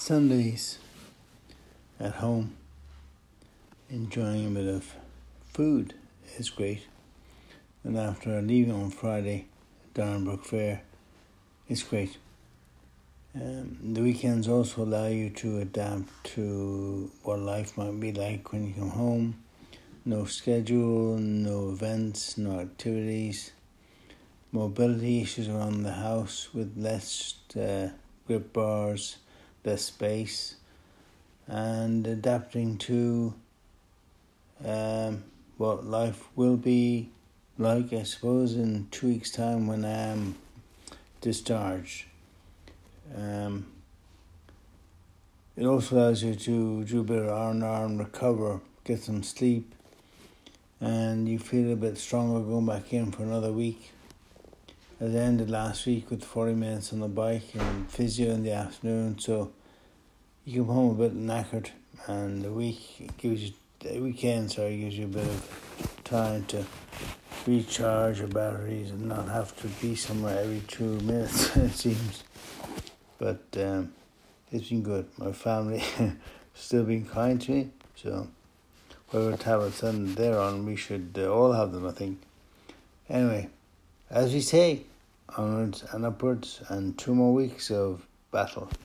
Sundays at home, enjoying a bit of food is great. And after leaving on Friday, Darrenbrook Fair is great. The weekends also allow you to adapt to what life might be like when you come home. No schedule, no events, no activities. Mobility issues around the house with less grip bars, less space, and adapting to what life will be like, I suppose, in 2 weeks' time when I am discharged. It also allows you to do a bit of R&R and recover, get some sleep, and you feel a bit stronger going back in for another week. As I ended last week with 40 minutes on the bike and physio in the afternoon, so you come home a bit knackered, and the weekend gives you a bit of time to recharge your batteries and not have to be somewhere every 2 minutes, it seems. But it's been good. My family still being kind to me, so whatever tablets they're on, we should all have them, I think. Anyway, as we say, onwards and upwards, and 2 more weeks of battle.